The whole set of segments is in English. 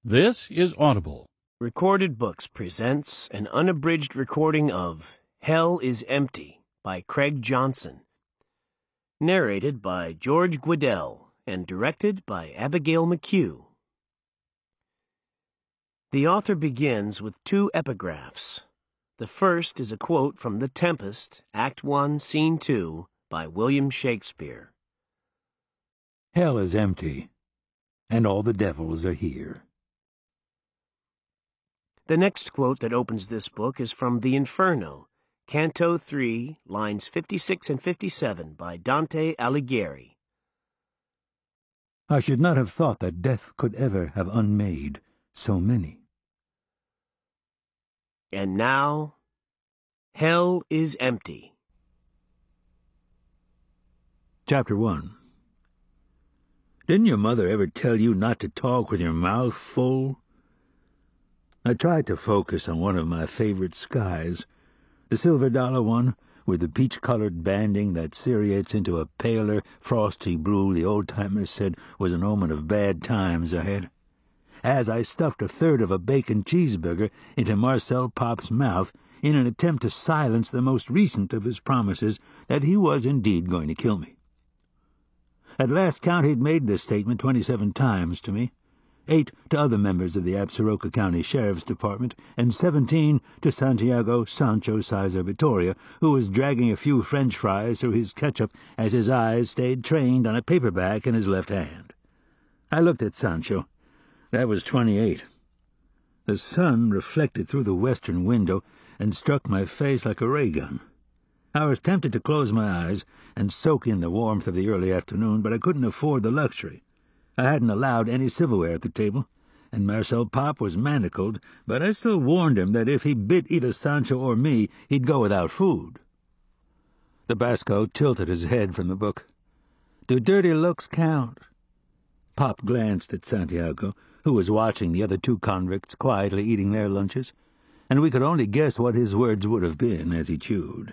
This is Audible. Recorded Books presents an unabridged recording of Hell is Empty by Craig Johnson. Narrated by George Guidell and directed by Abigail McHugh. The author begins with two epigraphs. The first is a quote from The Tempest, Act 1, Scene 2, by William Shakespeare. Hell is empty, and all the devils are here. The next quote that opens this book is from The Inferno, Canto 3, lines 56 and 57 by Dante Alighieri. I should not have thought that death could ever have unmade so many. And now, Hell is Empty. Chapter 1. Didn't your mother ever tell you not to talk with your mouth full? I tried to focus on one of my favorite skies, the $silver one, with the peach-colored banding that seriates into a paler, frosty blue the old-timers said was an omen of bad times ahead. As I stuffed a third of a bacon cheeseburger into Marcel Pop's mouth in an attempt to silence the most recent of his promises that he was indeed going to kill me. At last count he'd made this statement 27 times to me, 8 to other members of the Absaroka County Sheriff's Department, and 17 to Santiago Sancho Sizer Vittoria, who was dragging a few French fries through his ketchup as his eyes stayed trained on a paperback in his left hand. I looked at Sancho. That was 28. The sun reflected through the western window and struck my face like a ray gun. I was tempted to close my eyes and soak in the warmth of the early afternoon, but I couldn't afford the luxury. I hadn't allowed any silverware at the table, and Marcel Pop was manacled, but I still warned him that if he bit either Sancho or me, he'd go without food. The Basco tilted his head from the book. Do dirty looks count? Pop glanced at Santiago, who was watching the other 2 convicts quietly eating their lunches, and we could only guess what his words would have been as he chewed.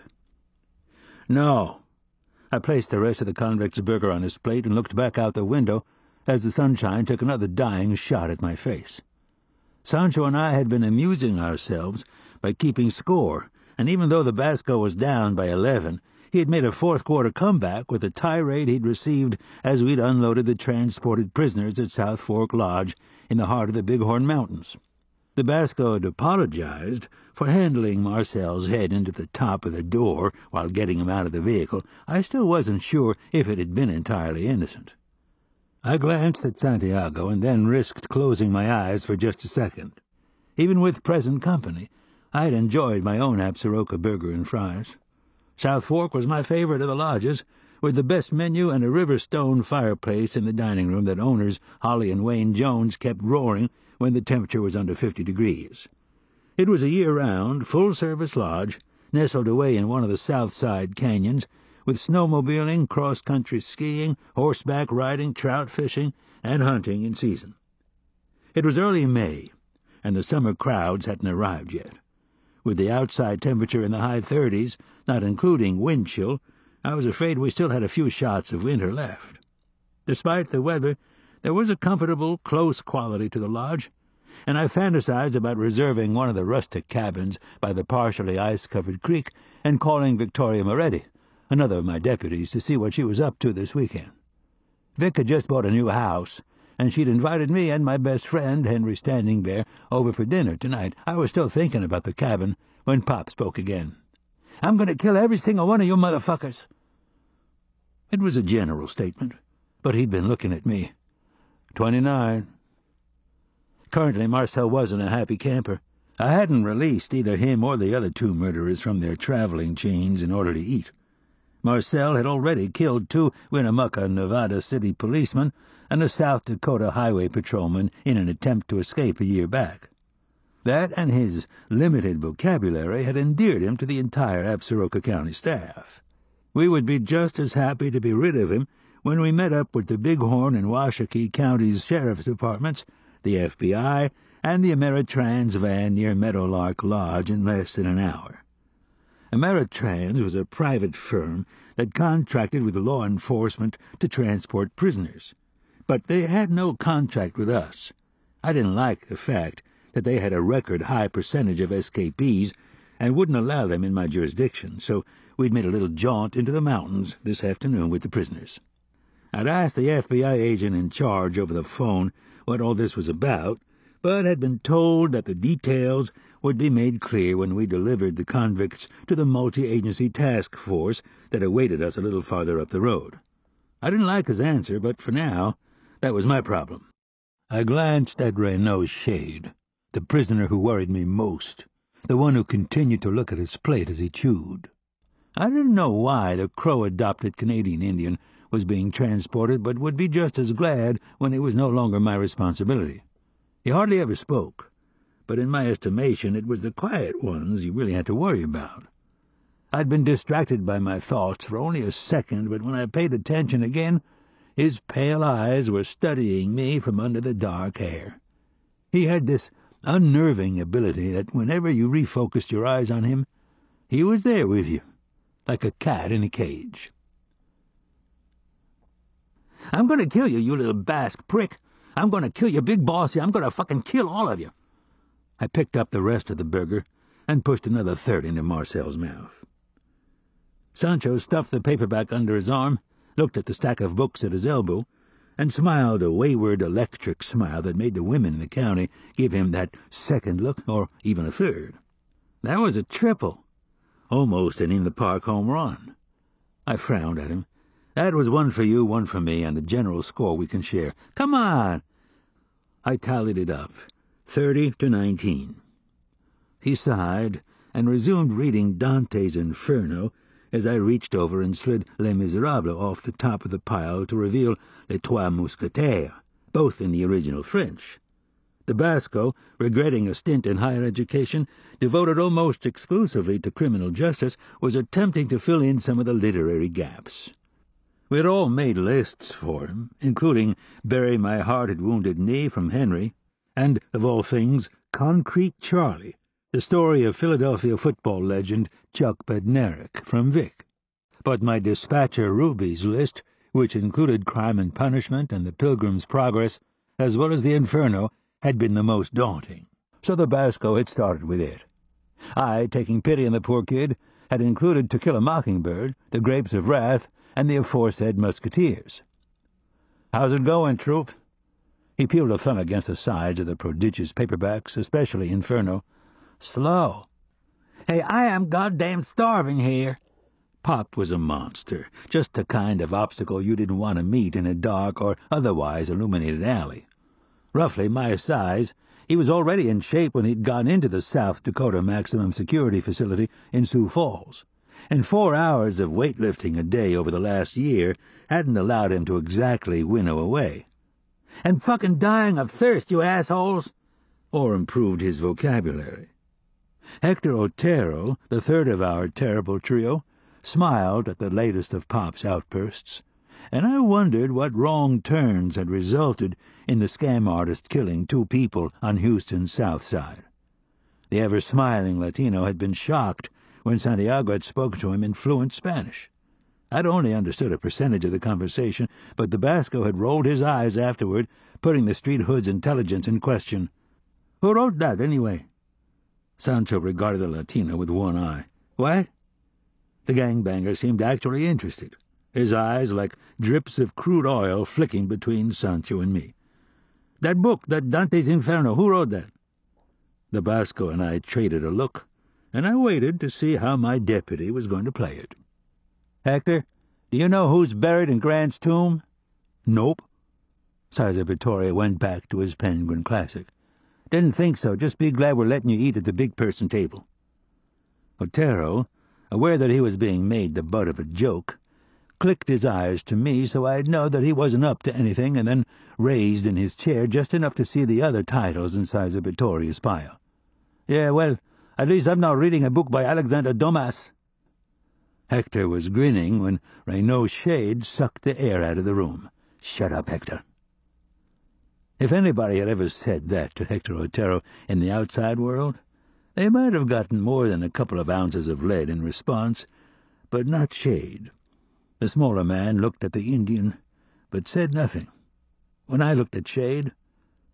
No. I placed the rest of the convict's burger on his plate and looked back out the window as the sunshine took another dying shot at my face. Sancho and I had been amusing ourselves by keeping score, and even though the Basco was down by 11, he had made a fourth-quarter comeback with the tirade he'd received as we'd unloaded the transported prisoners at South Fork Lodge in the heart of the Bighorn Mountains. The Basco had apologized for handling Marcel's head into the top of the door while getting him out of the vehicle. I still wasn't sure if it had been entirely innocent. I glanced at Santiago and then risked closing my eyes for just a second. Even with present company, I had enjoyed my own Absaroka burger and fries. South Fork was my favorite of the lodges, with the best menu and a river-stone fireplace in the dining room that owners Holly and Wayne Jones kept roaring when the temperature was under 50 degrees. It was a year-round, full-service lodge, nestled away in one of the south side canyons, with snowmobiling, cross-country skiing, horseback riding, trout fishing, and hunting in season. It was early May, and the summer crowds hadn't arrived yet. With the outside temperature in the high 30s, not including wind chill, I was afraid we still had a few shots of winter left. Despite the weather, there was a comfortable, close quality to the lodge, and I fantasized about reserving one of the rustic cabins by the partially ice-covered creek and calling Victoria Moretti, another of my deputies, to see what she was up to this weekend. Vic had just bought a new house, and she'd invited me and my best friend, Henry Standing Bear, over for dinner tonight. I was still thinking about the cabin when Pop spoke again. I'm going to kill every single one of you motherfuckers. It was a general statement, but he'd been looking at me. 29. Currently, Marcel wasn't a happy camper. I hadn't released either him or the other 2 murderers from their traveling chains in order to eat. Marcel had already killed 2 Winnemucca, Nevada city policemen and a South Dakota highway patrolman in an attempt to escape a year back. That and his limited vocabulary had endeared him to the entire Absaroka County staff. We would be just as happy to be rid of him when we met up with the Bighorn and Washakie Counties Sheriff's Departments, the FBI, and the Ameritrans van near Meadowlark Lodge in less than an hour. Ameritrans was a private firm that contracted with law enforcement to transport prisoners, but they had no contract with us. I didn't like the fact that they had a record-high percentage of escapees and wouldn't allow them in my jurisdiction, so we'd made a little jaunt into the mountains this afternoon with the prisoners. I'd asked the FBI agent in charge over the phone what all this was about, but had been told that the details would be made clear when we delivered the convicts to the multi-agency task force that awaited us a little farther up the road. I didn't like his answer, but for now, that was my problem. I glanced at Renault Shade, the prisoner who worried me most, the one who continued to look at his plate as he chewed. I didn't know why the Crow-adopted Canadian Indian was being transported, but would be just as glad when it was no longer my responsibility. He hardly ever spoke, but in my estimation it was the quiet ones you really had to worry about. I'd been distracted by my thoughts for only a second, but when I paid attention again, his pale eyes were studying me from under the dark hair. He had this unnerving ability that whenever you refocused your eyes on him, he was there with you, like a cat in a cage. "I'm going to kill you, you little Basque prick. I'm going to kill you, big bossy. I'm going to fucking kill all of you." I picked up the rest of the burger and pushed another third into Marcel's mouth. Sancho stuffed the paperback under his arm, looked at the stack of books at his elbow, and smiled a wayward, electric smile that made the women in the county give him that second look, or even a third. That was a triple, almost an in-the-park home run. I frowned at him. "That was one for you, one for me, and a general score we can share. Come on!" I tallied it up, 30-19. He sighed and resumed reading Dante's Inferno as I reached over and slid Les Miserables off the top of the pile to reveal Les Trois Mousquetaires, both in the original French. The Basco, regretting a stint in higher education, devoted almost exclusively to criminal justice, was attempting to fill in some of the literary gaps. We had all made lists for him, including Bury My Heart-Wounded Knee from Henry, and, of all things, Concrete Charlie, the story of Philadelphia football legend Chuck Bednarik from Vic. But my dispatcher Ruby's list, which included Crime and Punishment and The Pilgrim's Progress, as well as the Inferno, had been the most daunting, so the Basco had started with it. I, taking pity on the poor kid, had included To Kill a Mockingbird, The Grapes of Wrath, and the aforesaid Musketeers. "How's it going, Troop?" He peeled a thumb against the sides of the prodigious paperbacks, especially Inferno. "Slow. Hey, I am goddamn starving here." Pop was a monster, just the kind of obstacle you didn't want to meet in a dark or otherwise illuminated alley. Roughly my size, he was already in shape when he'd gone into the South Dakota Maximum Security Facility in Sioux Falls, and 4 hours of weightlifting a day over the last year hadn't allowed him to exactly winnow away. "And fucking dying of thirst, you assholes!" or improved his vocabulary. Hector Otero, the third of our terrible trio, smiled at the latest of Pop's outbursts, and I wondered what wrong turns had resulted in the scam artist killing 2 people on Houston's south side. The ever-smiling Latino had been shocked when Santiago had spoken to him in fluent Spanish. I'd only understood a percentage of the conversation, but the Basco had rolled his eyes afterward, putting the street hood's intelligence in question. "Who wrote that, anyway?" Sancho regarded the Latino with one eye. "What?" The gangbanger seemed actually interested, his eyes like drips of crude oil flicking between Sancho and me. "That book, that Dante's Inferno, who wrote that?" The Basco and I traded a look, and I waited to see how my deputy was going to play it. "Hector, do you know who's buried in Grant's tomb?" "Nope." Sizer Vittoria went back to his Penguin Classic. "Didn't think so. Just be glad we're letting you eat at the big person table." Otero, aware that he was being made the butt of a joke, clicked his eyes to me so I'd know that he wasn't up to anything, and then raised in his chair just enough to see the other titles in Sizer Vittoria's pile. "Yeah, well, at least I'm not reading a book by Alexander Dumas." Hector was grinning when Renault Shade sucked the air out of the room. "Shut up, Hector." If anybody had ever said that to Hector Otero in the outside world, they might have gotten more than a couple of ounces of lead in response, but not Shade. The smaller man looked at the Indian, but said nothing. When I looked at Shade,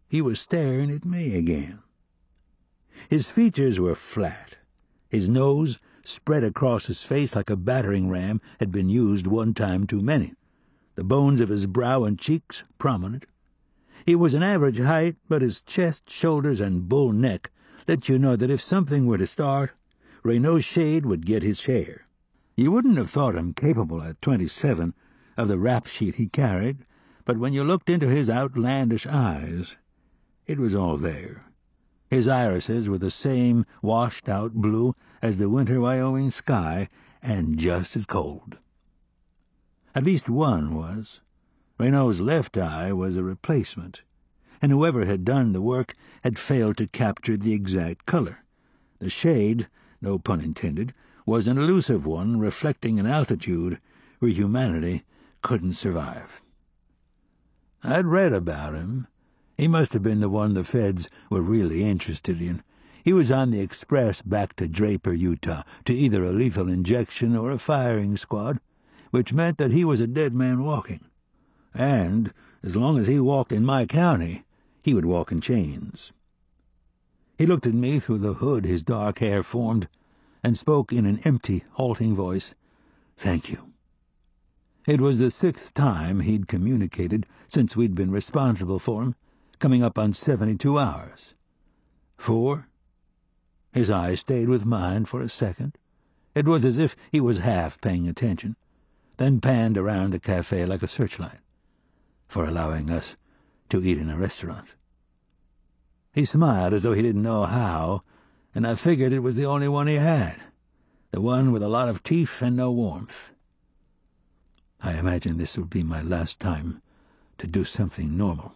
he was staring at me again. His features were flat. His nose spread across his face like a battering ram had been used one time too many, the bones of his brow and cheeks prominent. He was an average height, but his chest, shoulders, and bull neck let you know that if something were to start, Renault Shade would get his share. You wouldn't have thought him capable at 27 of the rap sheet he carried, but when you looked into his outlandish eyes, it was all there. His irises were the same washed-out blue as the winter Wyoming sky, and just as cold. At least one was. Renault's left eye was a replacement, and whoever had done the work had failed to capture the exact color. The shade, no pun intended, was an elusive one reflecting an altitude where humanity couldn't survive. I'd read about him. He must have been the one the feds were really interested in. He was on the express back to Draper, Utah, to either a lethal injection or a firing squad, which meant that he was a dead man walking. And, as long as he walked in my county, he would walk in chains. He looked at me through the hood his dark hair formed, and spoke in an empty, halting voice, "Thank you." It was the 6th time he'd communicated since we'd been responsible for him, coming up on 72 hours. 4? His eyes stayed with mine for a second. It was as if he was half paying attention, then panned around the cafe like a searchlight, for allowing us to eat in a restaurant. He smiled as though he didn't know how, and I figured it was the only one he had, the one with a lot of teeth and no warmth. I imagined this would be my last time to do something normal.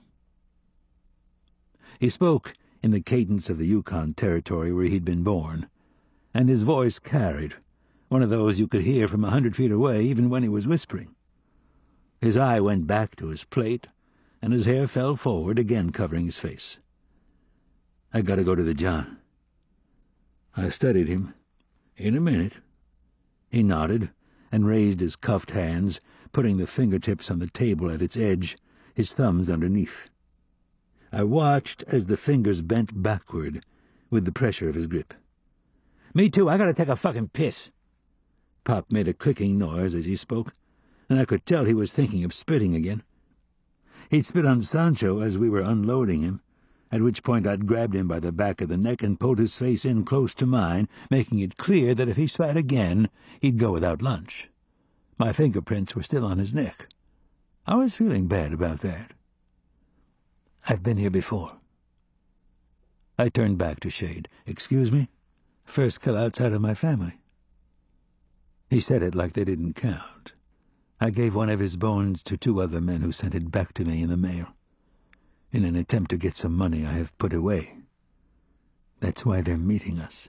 He spoke in the cadence of the Yukon Territory where he'd been born, and his voice carried, one of those you could hear from 100 feet away even when he was whispering. His eye went back to his plate, and his hair fell forward, again covering his face. "I gotta go to the John." I studied him. "In a minute." He nodded and raised his cuffed hands, putting the fingertips on the table at its edge, his thumbs underneath. I watched as the fingers bent backward with the pressure of his grip. "Me too, I gotta take a fucking piss." Pop made a clicking noise as he spoke, and I could tell he was thinking of spitting again. He'd spit on Sancho as we were unloading him, at which point I'd grabbed him by the back of the neck and pulled his face in close to mine, making it clear that if he spat again, he'd go without lunch. My fingerprints were still on his neck. I was feeling bad about that. "I've been here before." I turned back to Shade. "Excuse me? First kill outside of my family." He said it like they didn't count. I gave one of his bones to 2 other men who sent it back to me in the mail, in an attempt to get some money I have put away. That's why they're meeting us.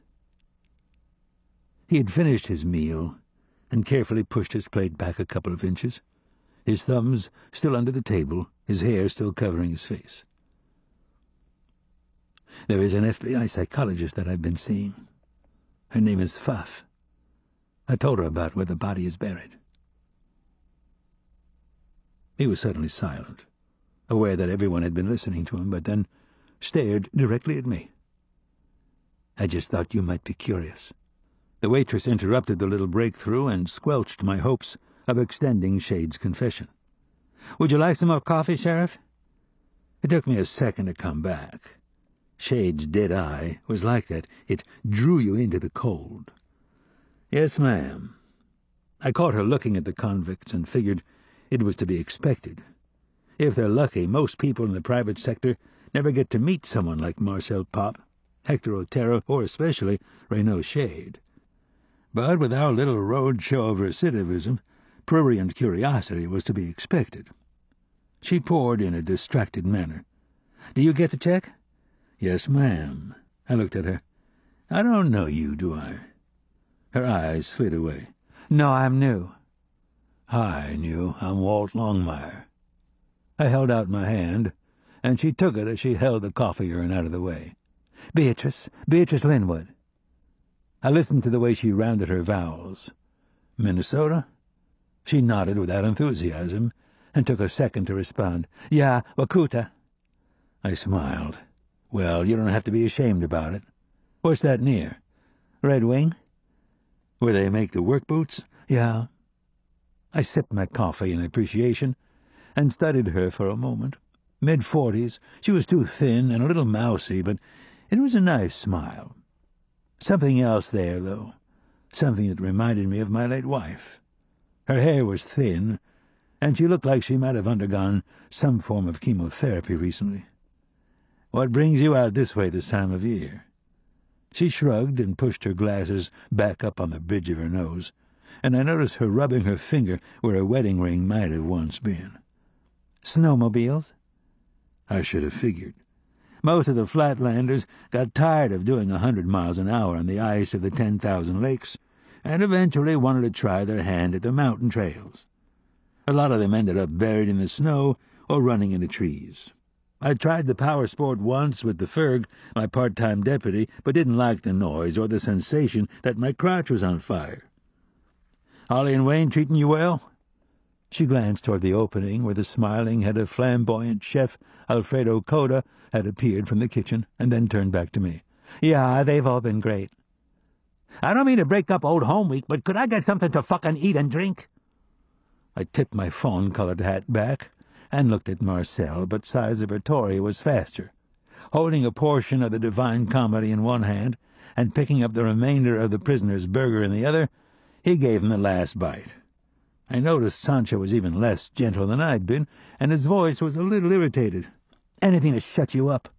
He had finished his meal and carefully pushed his plate back a couple of inches, his thumbs still under the table, his hair still covering his face. "There is an FBI psychologist that I've been seeing. Her name is Pfaff. I told her about where the body is buried." He was suddenly silent, aware that everyone had been listening to him, but then stared directly at me. "I just thought you might be curious." The waitress interrupted the little breakthrough and squelched my hopes of extending Shade's confession. "Would you like some more coffee, Sheriff?" It took me a second to come back. Shade's dead eye was like that. It drew you into the cold. "Yes, ma'am." I caught her looking at the convicts and figured it was to be expected. If they're lucky, most people in the private sector never get to meet someone like Marcel Pop, Hector Otero, or especially Renault Shade. But with our little road show of recidivism, prurient curiosity was to be expected. She poured in a distracted manner. "Do you get the check?" "Yes, ma'am." I looked at her. "I don't know you, do I?" Her eyes slid away. "No, I'm new." "Hi, new. I'm Walt Longmire." I held out my hand, and she took it as she held the coffee urn out of the way. Beatrice Linwood." I listened to the way she rounded her vowels. "Minnesota?" She nodded without enthusiasm, and took a second to respond. "Yeah, Wakuta." I smiled. Well, you don't have to be ashamed about it. What's that near? Red Wing? Where they make the work boots? Yeah. I sipped my coffee in appreciation and studied her for a moment. Mid-40s, she was too thin and a little mousy, but it was a nice smile. Something else there, though. Something that reminded me of my late wife. Her hair was thin, and she looked like she might have undergone some form of chemotherapy recently. What brings you out this way this time of year? She shrugged and pushed her glasses back up on the bridge of her nose, and I noticed her rubbing her finger where a wedding ring might have once been. Snowmobiles? I should have figured. Most of the Flatlanders got tired of doing 100 miles an hour on the ice of the 10,000 lakes, and eventually wanted to try their hand at the mountain trails. A lot of them ended up buried in the snow or running into trees. I tried the power sport once with the Ferg, my part-time deputy, but didn't like the noise or the sensation that my crotch was on fire. Holly and Wayne treating you well? She glanced toward the opening where the smiling head of flamboyant chef Alfredo Coda had appeared from the kitchen, and then turned back to me. Yeah, they've all been great. I don't mean to break up Old Home Week, but could I get something to fucking eat and drink? I tipped my fawn-colored hat back and looked at Marcel, but Sizer Vittori was faster. Holding a portion of the Divine Comedy in one hand and picking up the remainder of the prisoner's burger in the other, he gave him the last bite. I noticed Sancho was even less gentle than I'd been, and his voice was a little irritated. Anything to shut you up.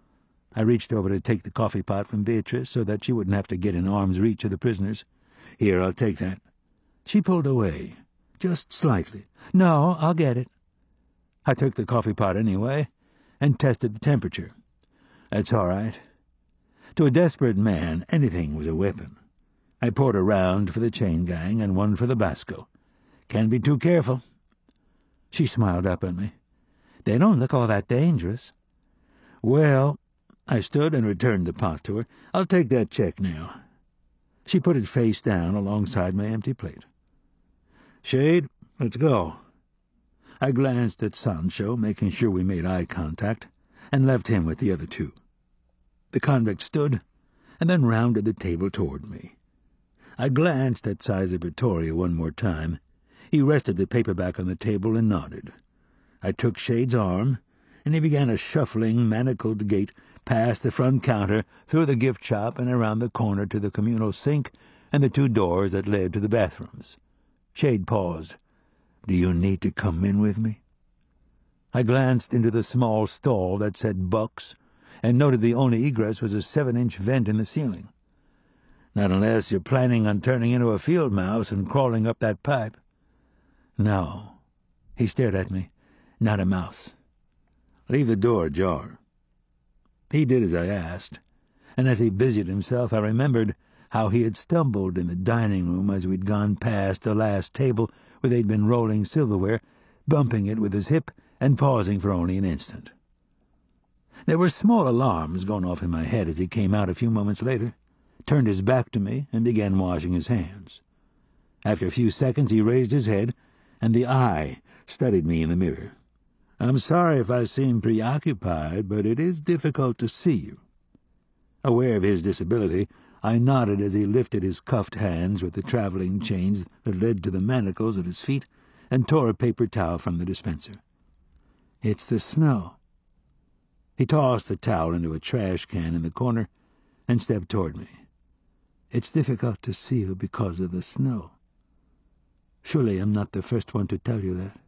I reached over to take the coffee pot from Beatrice so that she wouldn't have to get in arm's reach of the prisoners. Here, I'll take that. She pulled away, just slightly. No, I'll get it. I took the coffee pot anyway and tested the temperature. That's all right. To a desperate man, anything was a weapon. I poured a round for the chain gang and one for the Basco. Can't be too careful. She smiled up at me. They don't look all that dangerous. Well, I stood and returned the pot to her. I'll take that check now. She put it face down alongside my empty plate. Shade, let's go. I glanced at Sancho, making sure we made eye contact, and left him with the other two. The convict stood, and then rounded the table toward me. I glanced at Sizer Vittoria one more time. He rested the paperback on the table and nodded. I took Shade's arm, and he began a shuffling, manacled gait past the front counter, through the gift shop, and around the corner to the communal sink and the two doors that led to the bathrooms. Shade paused. Do you need to come in with me? I glanced into the small stall that said Bucks, and noted the only egress was a 7-inch vent in the ceiling. Not unless you're planning on turning into a field mouse and crawling up that pipe. No. He stared at me. Not a mouse. Leave the door ajar. He did as I asked, and as he busied himself I remembered how he had stumbled in the dining room as we'd gone past the last table where they'd been rolling silverware, bumping it with his hip and pausing for only an instant. There were small alarms going off in my head as he came out a few moments later, turned his back to me, and began washing his hands. After a few seconds he raised his head, and the eye studied me in the mirror. I'm sorry if I seem preoccupied, but it is difficult to see you. Aware of his disability, I nodded as he lifted his cuffed hands with the traveling chains that led to the manacles at his feet and tore a paper towel from the dispenser. It's the snow. He tossed the towel into a trash can in the corner and stepped toward me. It's difficult to see you because of the snow. Surely I'm not the first one to tell you that.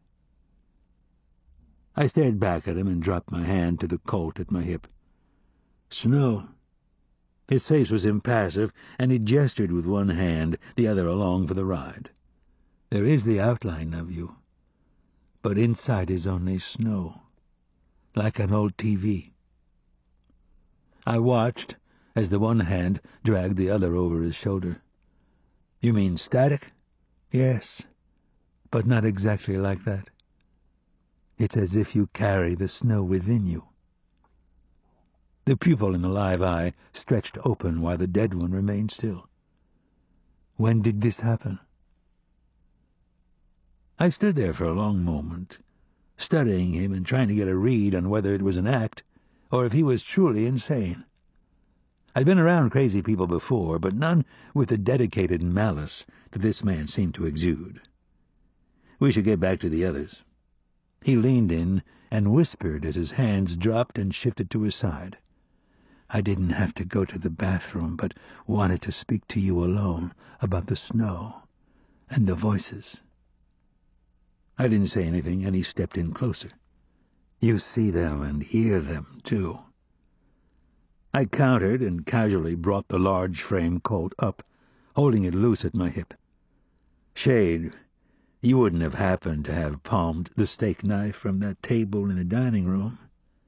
I stared back at him and dropped my hand to the Colt at my hip. Snow. His face was impassive, and he gestured with one hand, the other along for the ride. There is the outline of you, but inside is only snow, like an old TV. I watched as the one hand dragged the other over his shoulder. You mean static? Yes, but not exactly like that. It's as if you carry the snow within you. The pupil in the live eye stretched open while the dead one remained still. When did this happen? I stood there for a long moment, studying him and trying to get a read on whether it was an act or if he was truly insane. I'd been around crazy people before, but none with the dedicated malice that this man seemed to exude. We should get back to the others. He leaned in and whispered as his hands dropped and shifted to his side. I didn't have to go to the bathroom, but wanted to speak to you alone about the snow and the voices. I didn't say anything, and he stepped in closer. You see them and hear them, too. I countered and casually brought the large frame Colt up, holding it loose at my hip. Shade, you wouldn't have happened to have palmed the steak knife from that table in the dining room.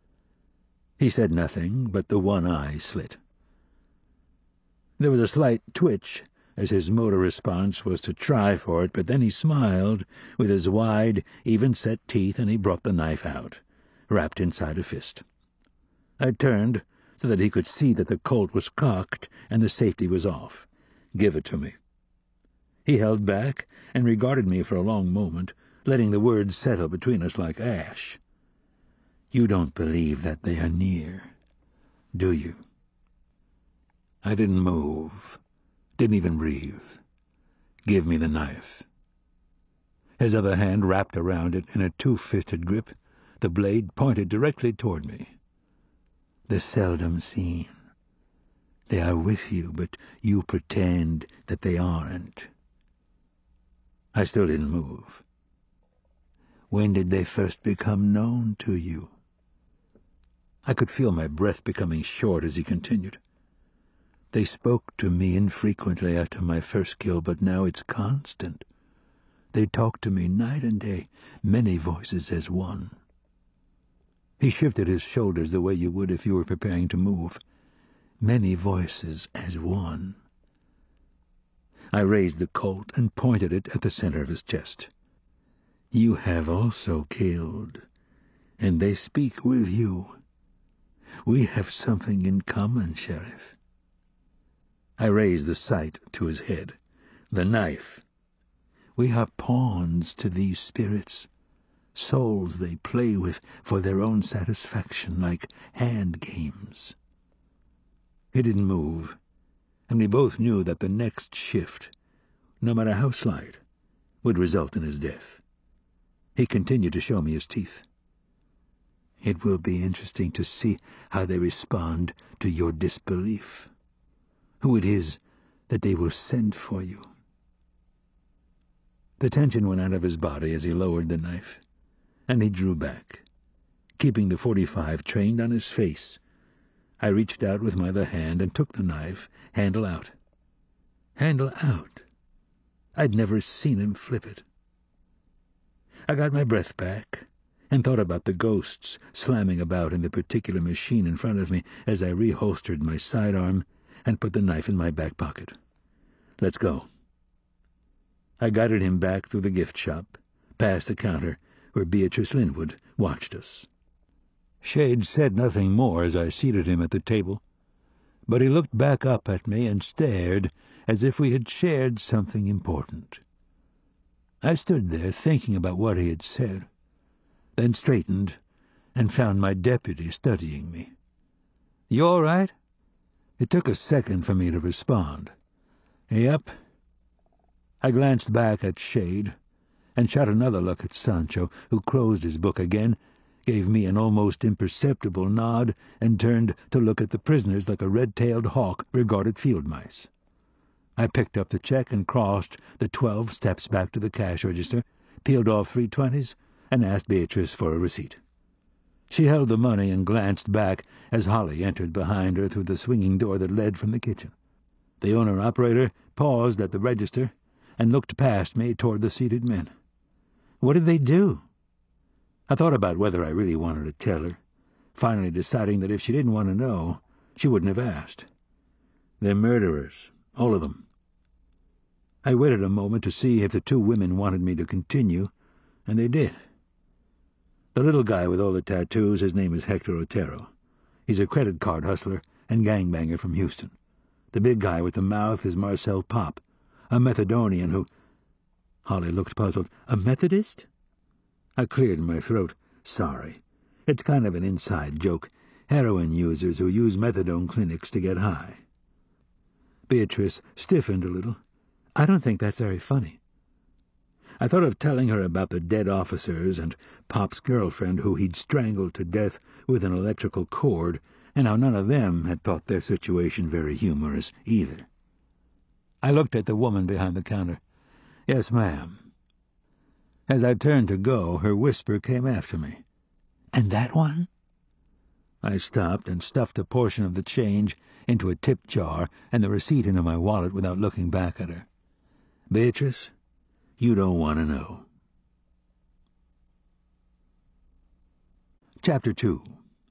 He said nothing, but the one eye slit. There was a slight twitch as his motor response was to try for it, but then he smiled with his wide, even-set teeth, and he brought the knife out, wrapped inside a fist. I turned so that he could see that the Colt was cocked and the safety was off. Give it to me. He held back and regarded me for a long moment, letting the words settle between us like ash. You don't believe that they are near, do you? I didn't move, didn't even breathe. Give me the knife. His other hand wrapped around it in a two-fisted grip, the blade pointed directly toward me. The seldom seen. They are with you, but you pretend that they aren't. I still didn't move. When did they first become known to you? I could feel my breath becoming short as he continued. They spoke to me infrequently after my first kill, but now it's constant. They talk to me night and day, many voices as one. He shifted his shoulders the way you would if you were preparing to move. Many voices as one. I raised the Colt and pointed it at the center of his chest. You have also killed, and they speak with you. We have something in common, Sheriff. I raised the sight to his head. The knife. We are pawns to these spirits. Souls they play with for their own satisfaction, like hand games. He didn't move, and we both knew that the next shift, no matter how slight, would result in his death. He continued to show me his teeth. It will be interesting to see how they respond to your disbelief, who it is that they will send for you. The tension went out of his body as he lowered the knife, and he drew back, keeping the .45 trained on his face. I reached out with my other hand and took the knife, handle out. Handle out. I'd never seen him flip it. I got my breath back and thought about the ghosts slamming about in the particular machine in front of me as I reholstered my sidearm and put the knife in my back pocket. Let's go. I guided him back through the gift shop, past the counter, where Beatrice Linwood watched us. Shade said nothing more as I seated him at the table, but he looked back up at me and stared as if we had shared something important. I stood there thinking about what he had said, then straightened and found my deputy studying me. You all right? It took a second for me to respond. Yep. I glanced back at Shade and shot another look at Sancho, who closed his book again, gave me an almost imperceptible nod, and turned to look at the prisoners like a red-tailed hawk regarded field mice. I picked up the check and crossed the 12 steps back to the cash register, peeled off 3 20s, and asked Beatrice for a receipt. She held the money and glanced back as Holly entered behind her through the swinging door that led from the kitchen. The owner-operator paused at the register and looked past me toward the seated men. What did they do? I thought about whether I really wanted to tell her, finally deciding that if she didn't want to know, she wouldn't have asked. They're murderers, all of them. I waited a moment to see if the 2 women wanted me to continue, and they did. The little guy with all the tattoos, his name is Hector Otero. He's a credit card hustler and gangbanger from Houston. The big guy with the mouth is Marcel Pop, a Methodian who... Holly looked puzzled. A Methodist? I cleared my throat. Sorry. It's kind of an inside joke. heroin users who use methadone clinics to get high. Beatrice stiffened a little. I don't think that's very funny. I thought of telling her about the dead officers and Pop's girlfriend who he'd strangled to death with an electrical cord, and how none of them had thought their situation very humorous either. I looked at the woman behind the counter. Yes, ma'am. As I turned to go, her whisper came after me. And that one? I stopped and stuffed a portion of the change into a tip jar and the receipt into my wallet without looking back at her. Beatrice, you don't want to know. Chapter 2.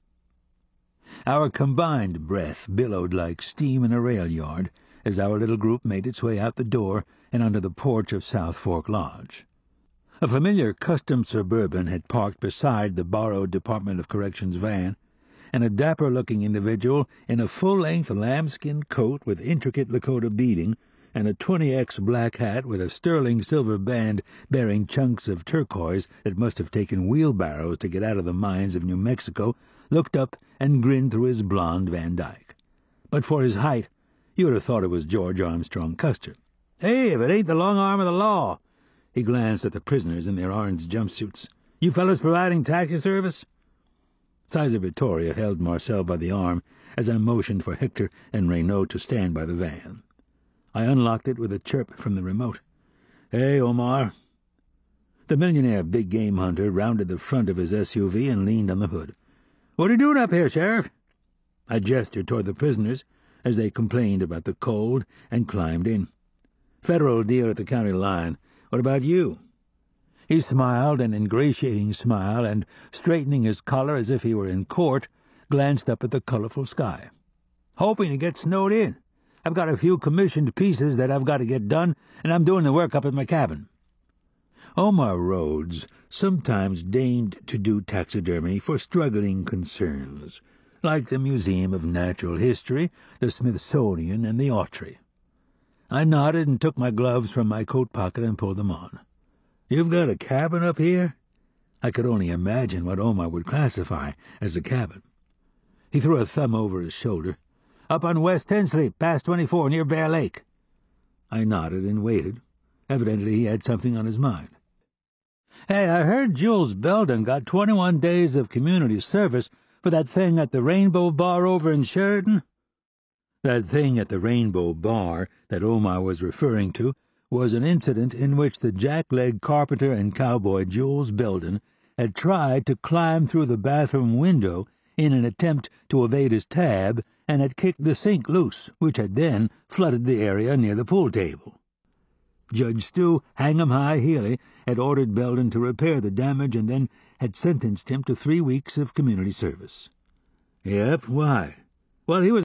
Our combined breath billowed like steam in a rail yard as our little group made its way out the door and onto the porch of South Fork Lodge. A familiar custom Suburban had parked beside the borrowed Department of Corrections van, and a dapper-looking individual in a full-length lambskin coat with intricate Lakota beading and a 20X black hat with a sterling silver band bearing chunks of turquoise that must have taken wheelbarrows to get out of the mines of New Mexico, looked up and grinned through his blond Van Dyke. But for his height, you would have thought it was George Armstrong Custer. Hey, if it ain't the long arm of the law! He glanced at the prisoners in their orange jumpsuits. You fellas providing taxi service? Sizer Vittoria held Marcel by the arm as I motioned for Hector and Renaud to stand by the van. I unlocked it with a chirp from the remote. Hey, Omar. The millionaire big game hunter rounded the front of his SUV and leaned on the hood. What are you doing up here, Sheriff? I gestured toward the prisoners as they complained about the cold and climbed in. Federal deal at the county line. What about you? He smiled an ingratiating smile and, straightening his collar as if he were in court, glanced up at the colorful sky. Hoping to get snowed in. I've got a few commissioned pieces that I've got to get done, and I'm doing the work up at my cabin. Omar Rhodes sometimes deigned to do taxidermy for struggling concerns, like the Museum of Natural History, the Smithsonian, and the Autry. I nodded and took my gloves from my coat pocket and pulled them on. You've got a cabin up here? I could only imagine what Omar would classify as a cabin. He threw a thumb over his shoulder. Up on West Tinsley, past 24, near Bear Lake. I nodded and waited. Evidently he had something on his mind. Hey, I heard Jules Belden got 21 days of community service for that thing at the Rainbow Bar over in Sheridan. That thing at the Rainbow Bar that Omar was referring to was an incident in which the jackleg carpenter and cowboy Jules Belden had tried to climb through the bathroom window in an attempt to evade his tab and had kicked the sink loose, which had then flooded the area near the pool table. Judge Stu Hang'em-High-Healy had ordered Belden to repair the damage and then had sentenced him to 3 weeks of community service. Yep, why? Well, he was